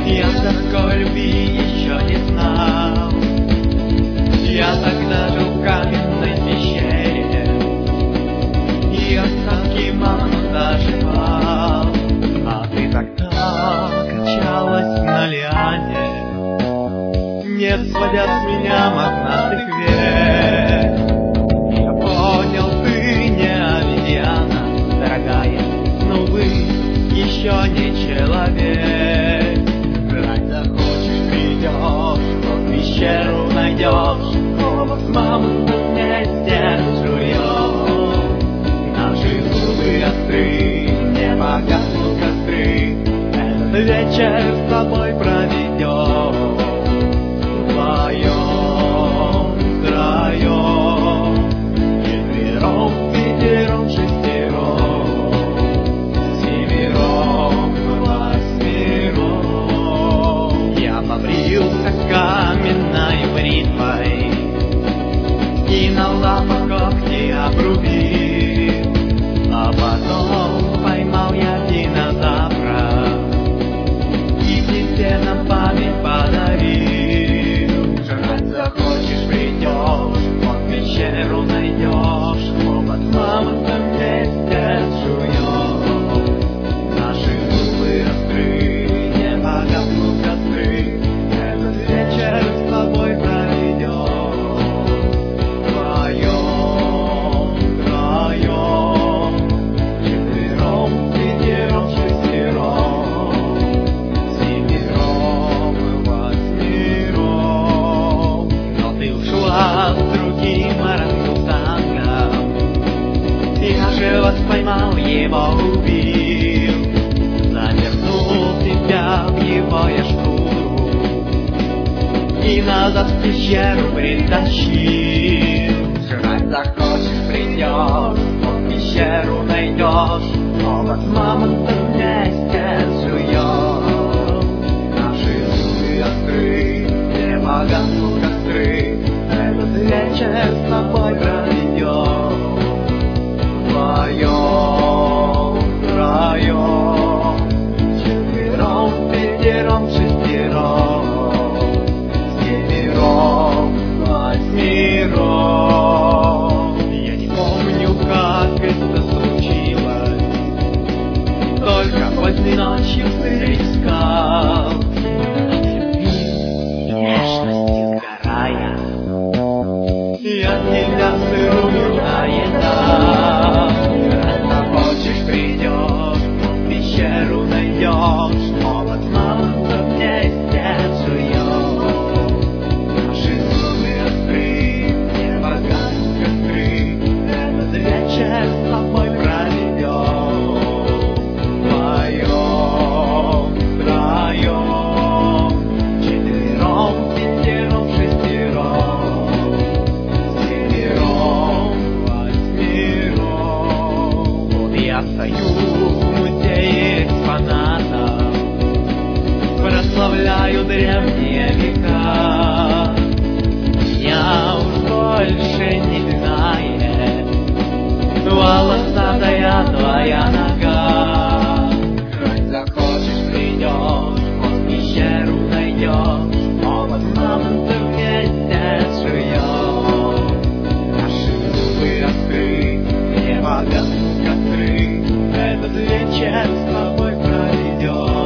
Я такой любви еще не знал. Я тогда жил в каменной пещере, и останки мамы доживал. А ты тогда качалась на лиане, не сводя с меня мохнатых век. Я понял, ты не обезьяна, дорогая, но вы еще не человек. Жрать захочешь, придешь, в пещеру найдешь, оба с мамой вместе жуем. Наши зубы остры, не погаснут костры, этот вечер с тобой проведем. Вдвоем, втроем, четвером, пятером, шестером, семером, восьмером. Я побрился каменной бритвой и на лапах когти обрубил, а потом поймал я динозавра и тебе на память подарил. Жрать захочешь, придешь, в пещеру найдешь, оба с мамой вместе жуем. Наши зубы остры, не погаснут костры, этот вечер с тобой проведем. Вдвоем, втроем, четвером, пятером, шестером, семером, восьмером. Но ты ушла с другим орангутангом, я же вас поймал, его убил, завернул тебя в его я шкуру и назад в пещеру притащил. Жрать захочешь, придешь, в пещеру найдешь, оба с мамой вместе жуем. Наши зубы остры, не погаснут костры, этот вечер с тобой проведем. Вдвоем, втроем, четвером, пятером, шестером, семером, восьмером. Я не помню, как это случилось, только поздней ночью ты искал, нежностью сгорая, я тебя сырую наедал. Жрать захочешь, придешь, в пещеру найдешь, оба с мамой вместе жуем. Наши зубы остры, не погаснут костры, этот вечер с тобой проведем. Вдвоем, втроем, четвером, пятером, шестером, семером, восьмером. Вот я стою в музее экспонатов, прославляю древние века. Меня уж больше не знает волосатая твоя нога. Жрать захочешь, придешь, в пещеру найдешь, оба с мамой вместе жуем. Наши зубы остры, не погаснут костры, этот вечер с тобой проведем.